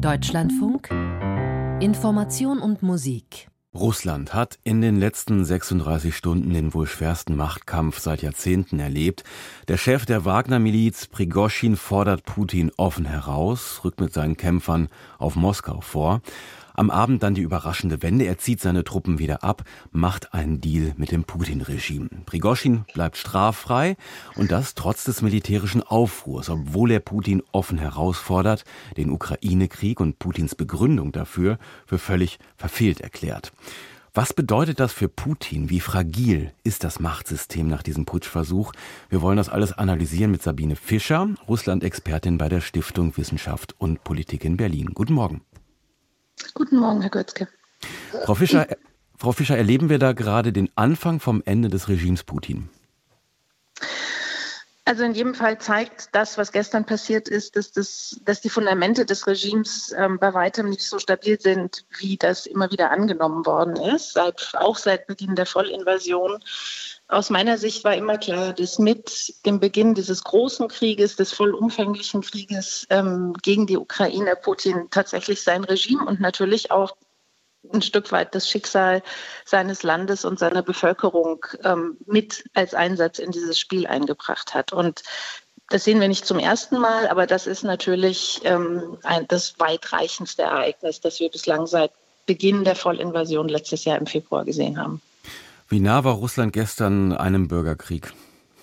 Deutschlandfunk Information und Musik. Russland hat in den letzten 36 Stunden den wohl schwersten Machtkampf seit Jahrzehnten erlebt. Der Chef der Wagner-Miliz, Prigoschin, fordert Putin offen heraus, rückt mit seinen Kämpfern auf Moskau vor. Am Abend dann die überraschende Wende. Er zieht seine Truppen wieder ab, macht einen Deal mit dem Putin-Regime. Prigoschin bleibt straffrei und das trotz des militärischen Aufruhrs, obwohl er Putin offen herausfordert, den Ukraine-Krieg und Putins Begründung dafür für völlig verfehlt erklärt. Was bedeutet das für Putin? Wie fragil ist das Machtsystem nach diesem Putschversuch? Wir wollen das alles analysieren mit Sabine Fischer, Russland-Expertin bei der Stiftung Wissenschaft und Politik in Berlin. Guten Morgen. Guten Morgen, Herr Götzke. Frau Fischer, erleben wir da gerade den Anfang vom Ende des Regimes Putin? Also in jedem Fall zeigt das, was gestern passiert ist, dass die Fundamente des Regimes bei weitem nicht so stabil sind, wie das immer wieder angenommen worden ist, auch seit Beginn der Vollinvasion. Aus meiner Sicht war immer klar, dass mit dem Beginn dieses großen Krieges, des vollumfänglichen Krieges gegen die Ukraine, Putin tatsächlich sein Regime und natürlich auch ein Stück weit das Schicksal seines Landes und seiner Bevölkerung mit als Einsatz in dieses Spiel eingebracht hat. Und das sehen wir nicht zum ersten Mal, aber das ist natürlich das weitreichendste Ereignis, das wir bislang seit Beginn der Vollinvasion letztes Jahr im Februar gesehen haben. Wie nah war Russland gestern einem Bürgerkrieg?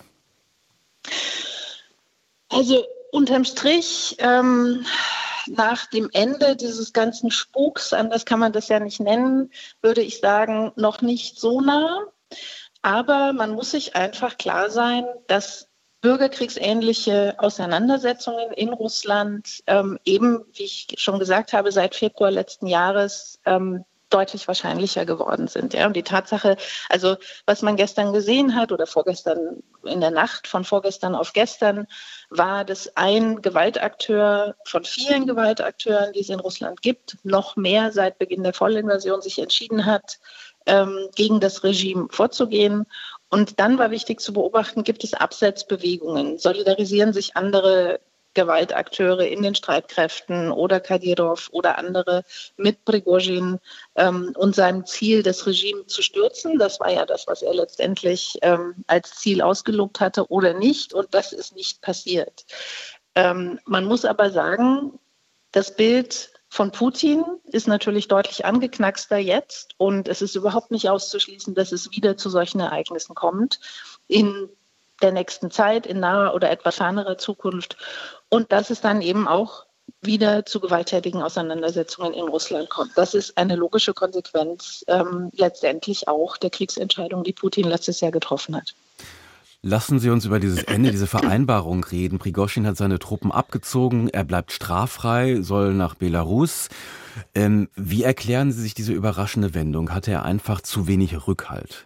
Also unterm Strich, nach dem Ende dieses ganzen Spuks, anders kann man das ja nicht nennen, würde ich sagen, noch nicht so nah. Aber man muss sich einfach klar sein, dass bürgerkriegsähnliche Auseinandersetzungen in Russland eben, wie ich schon gesagt habe, seit Februar letzten Jahres deutlich wahrscheinlicher geworden sind. Ja. Und die Tatsache, also was man gestern gesehen hat oder vorgestern in der Nacht von vorgestern auf gestern, war, dass ein Gewaltakteur von vielen Gewaltakteuren, die es in Russland gibt, noch mehr seit Beginn der Vollinvasion sich entschieden hat, gegen das Regime vorzugehen. Und dann war wichtig zu beobachten, gibt es Absetzbewegungen, solidarisieren sich andere Gewaltakteure in den Streitkräften oder Kadyrov oder andere mit Prigoschin und seinem Ziel, das Regime zu stürzen. Das war ja das, was er letztendlich als Ziel ausgelobt hatte oder nicht. Und das ist nicht passiert. Man muss aber sagen, das Bild von Putin ist natürlich deutlich angeknackster jetzt. Und es ist überhaupt nicht auszuschließen, dass es wieder zu solchen Ereignissen kommt in der nächsten Zeit, in naher oder etwas fernerer Zukunft. Und dass es dann eben auch wieder zu gewalttätigen Auseinandersetzungen in Russland kommt. Das ist eine logische Konsequenz letztendlich auch der Kriegsentscheidung, die Putin letztes Jahr getroffen hat. Lassen Sie uns über dieses Ende, diese Vereinbarung reden. Prigoschin hat seine Truppen abgezogen, er bleibt straffrei, soll nach Belarus. Wie erklären Sie sich diese überraschende Wendung? Hatte er einfach zu wenig Rückhalt?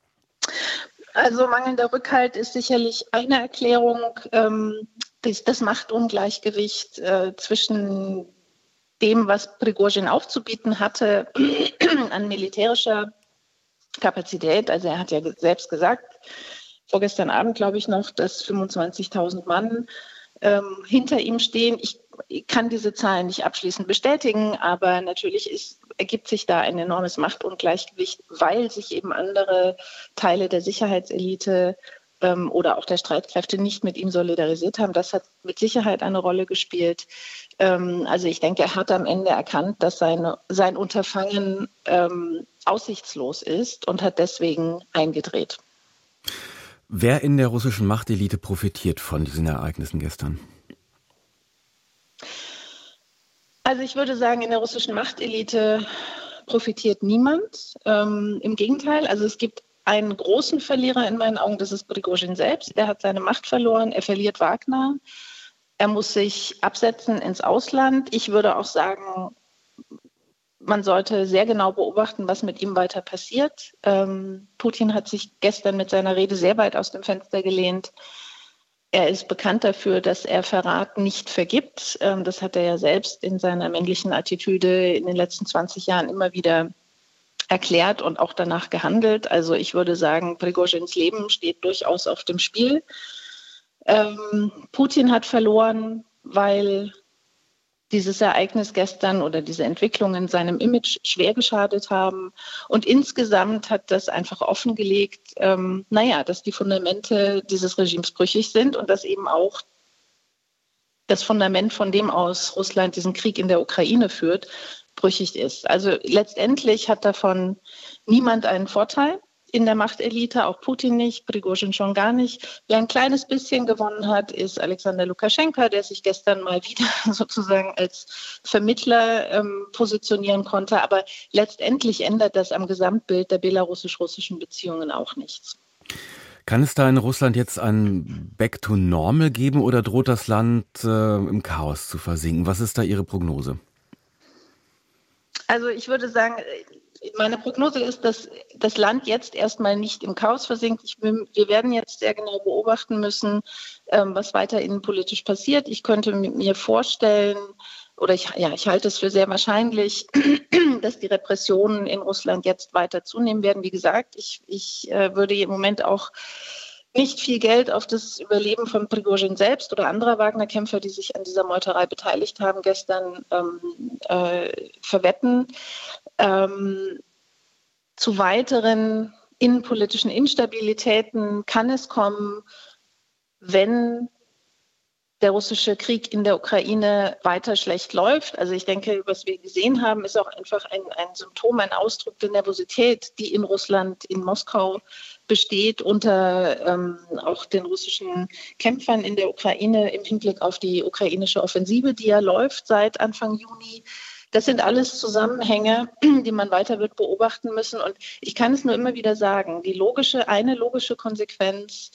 Also mangelnder Rückhalt ist sicherlich eine Erklärung. Das Machtungleichgewicht zwischen dem, was Prigoschin aufzubieten hatte an militärischer Kapazität. Also er hat ja selbst gesagt, vorgestern Abend glaube ich noch, dass 25.000 Mann hinter ihm stehen. Ich kann diese Zahlen nicht abschließend bestätigen, aber natürlich ergibt sich da ein enormes Machtungleichgewicht, weil sich eben andere Teile der Sicherheitselite oder auch der Streitkräfte nicht mit ihm solidarisiert haben. Das hat mit Sicherheit eine Rolle gespielt. Also ich denke, er hat am Ende erkannt, dass sein Unterfangen aussichtslos ist und hat deswegen eingedreht. Wer in der russischen Machtelite profitiert von diesen Ereignissen gestern? Also ich würde sagen, in der russischen Machtelite profitiert niemand. Im Gegenteil, also es gibt einen großen Verlierer in meinen Augen, das ist Prigoschin selbst. Er hat seine Macht verloren, er verliert Wagner, er muss sich absetzen ins Ausland. Ich würde auch sagen, man sollte sehr genau beobachten, was mit ihm weiter passiert. Putin hat sich gestern mit seiner Rede sehr weit aus dem Fenster gelehnt. Er ist bekannt dafür, dass er Verrat nicht vergibt. Das hat er ja selbst in seiner männlichen Attitüde in den letzten 20 Jahren immer wieder erklärt und auch danach gehandelt. Also ich würde sagen, Prigoschins Leben steht durchaus auf dem Spiel. Putin hat verloren, weil dieses Ereignis gestern oder diese Entwicklungen seinem Image schwer geschadet haben. Und insgesamt hat das einfach offengelegt, dass die Fundamente dieses Regimes brüchig sind und dass eben auch das Fundament, von dem aus Russland diesen Krieg in der Ukraine führt, brüchig ist. Also letztendlich hat davon niemand einen Vorteil in der Machtelite, auch Putin nicht, Prigozhin schon gar nicht. Wer ein kleines bisschen gewonnen hat, ist Alexander Lukaschenka, der sich gestern mal wieder sozusagen als Vermittler positionieren konnte. Aber letztendlich ändert das am Gesamtbild der belarussisch-russischen Beziehungen auch nichts. Kann es da in Russland jetzt ein Back to Normal geben oder droht das Land im Chaos zu versinken? Was ist da Ihre Prognose? Also ich würde sagen, meine Prognose ist, dass das Land jetzt erstmal nicht im Chaos versinkt. Wir werden jetzt sehr genau beobachten müssen, was weiter innenpolitisch passiert. Ich könnte mir vorstellen, oder ich halte es für sehr wahrscheinlich, dass die Repressionen in Russland jetzt weiter zunehmen werden. Wie gesagt, ich würde im Moment auch nicht viel Geld auf das Überleben von Prigozhin selbst oder anderer Wagner-Kämpfer, die sich an dieser Meuterei beteiligt haben, gestern verwetten. Zu weiteren innenpolitischen Instabilitäten kann es kommen, wenn der russische Krieg in der Ukraine weiter schlecht läuft. Also ich denke, was wir gesehen haben, ist auch einfach ein Symptom, ein Ausdruck der Nervosität, die in Russland, in Moskau besteht, unter auch den russischen Kämpfern in der Ukraine im Hinblick auf die ukrainische Offensive, die ja läuft seit Anfang Juni. Das sind alles Zusammenhänge, die man weiter wird beobachten müssen. Und ich kann es nur immer wieder sagen, eine logische Konsequenz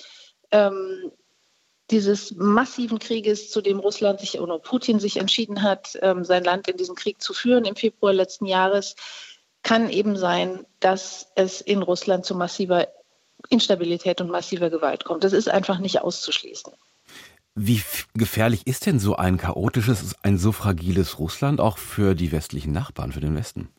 dieses massiven Krieges, zu dem Putin sich entschieden hat, sein Land in diesen Krieg zu führen im Februar letzten Jahres, kann eben sein, dass es in Russland zu massiver Instabilität und massiver Gewalt kommt. Das ist einfach nicht auszuschließen. Wie gefährlich ist denn so ein chaotisches, ein so fragiles Russland auch für die westlichen Nachbarn, für den Westen?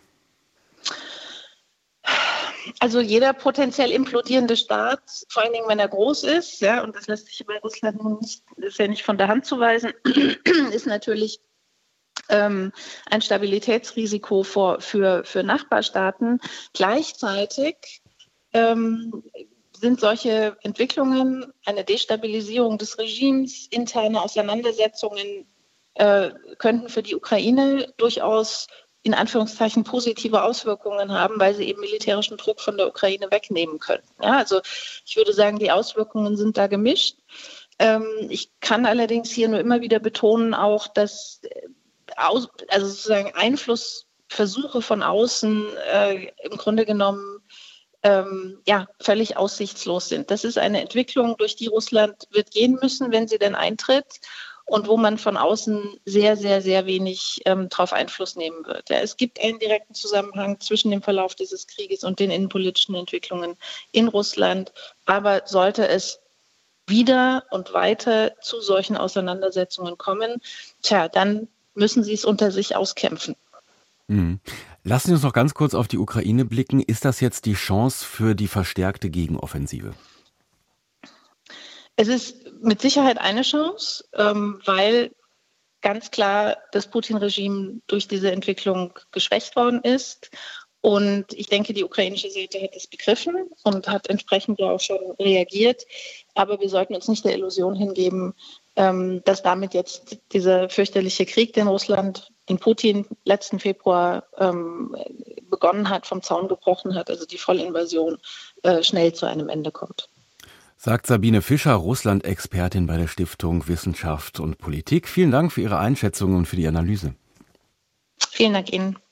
Also jeder potenziell implodierende Staat, vor allen Dingen, wenn er groß ist, ja, und das lässt sich bei Russland nicht von der Hand zu weisen, ist natürlich ein Stabilitätsrisiko für Nachbarstaaten. Gleichzeitig sind solche Entwicklungen, eine Destabilisierung des Regimes, interne Auseinandersetzungen könnten für die Ukraine durchaus in Anführungszeichen positive Auswirkungen haben, weil sie eben militärischen Druck von der Ukraine wegnehmen können. Ja, also ich würde sagen, die Auswirkungen sind da gemischt. Ich kann allerdings hier nur immer wieder betonen, auch dass sozusagen Einflussversuche von außen im Grunde genommen völlig aussichtslos sind. Das ist eine Entwicklung, durch die Russland wird gehen müssen, wenn sie denn eintritt. Und wo man von außen sehr, sehr, sehr wenig darauf Einfluss nehmen wird. Ja, es gibt einen direkten Zusammenhang zwischen dem Verlauf dieses Krieges und den innenpolitischen Entwicklungen in Russland. Aber sollte es wieder und weiter zu solchen Auseinandersetzungen kommen, dann müssen sie es unter sich auskämpfen. Lassen Sie uns noch ganz kurz auf die Ukraine blicken. Ist das jetzt die Chance für die verstärkte Gegenoffensive? Es ist mit Sicherheit eine Chance, weil ganz klar das Putin-Regime durch diese Entwicklung geschwächt worden ist. Und ich denke, die ukrainische Seite hat es begriffen und hat entsprechend ja auch schon reagiert. Aber wir sollten uns nicht der Illusion hingeben, dass damit jetzt dieser fürchterliche Krieg, den Russland in Putin letzten Februar begonnen hat, vom Zaun gebrochen hat, also die Vollinvasion, schnell zu einem Ende kommt. Sagt Sabine Fischer, Russland-Expertin bei der Stiftung Wissenschaft und Politik. Vielen Dank für Ihre Einschätzung und für die Analyse. Vielen Dank Ihnen.